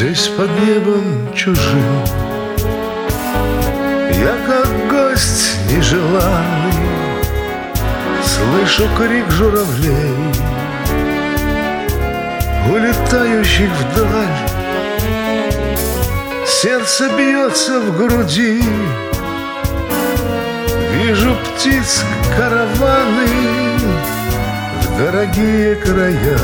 Здесь под небом чужим я как гость нежеланный слышу крик журавлей, улетающих вдаль. Сердце бьется в груди, вижу птиц караваны в дорогие края.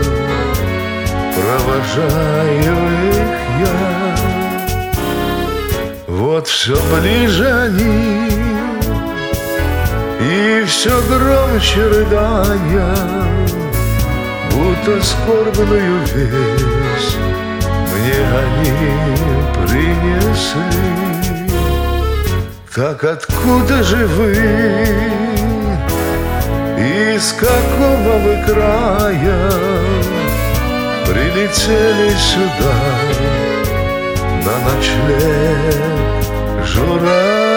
Провожаю их я. Вот все ближе они, и все громче рыдания, будто скорбную весть мне они принесли. Так откуда же вы, из какого вы края прилетели сюда на ночлег? Журавли,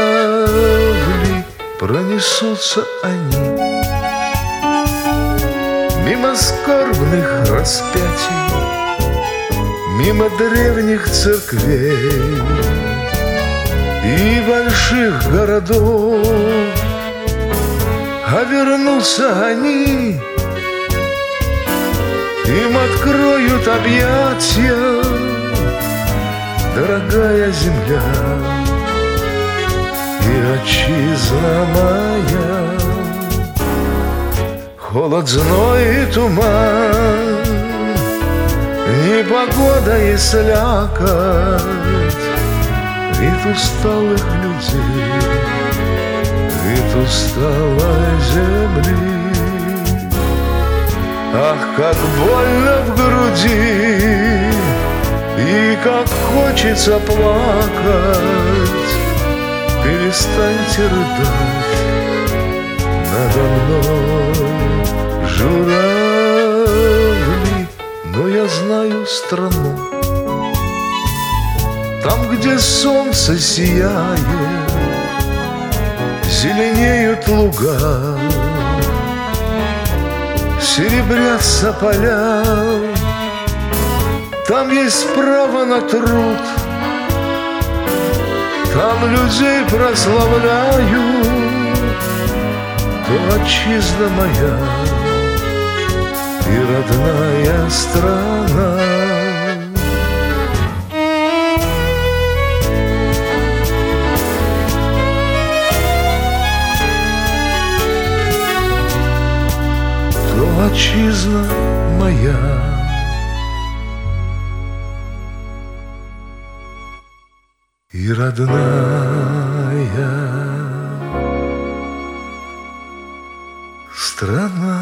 пронесутся они мимо скорбных распятий, мимо древних церквей и больших городов. А вернутся они, им откроют объятия дорогая земля и отчизна моя. Холод, зной и туман, непогода и слякоть, вид усталых людей, вид усталой земли. Ах, как больно в груди, и как хочется плакать. Перестаньте рыдать надо мной, журавли. Но я знаю страну, там, где солнце сияет, зеленеют луга, серебрятся поля. Там есть право на труд, там людей прославляют. То отчизна моя и родная страна. То отчизна моя и родная страна.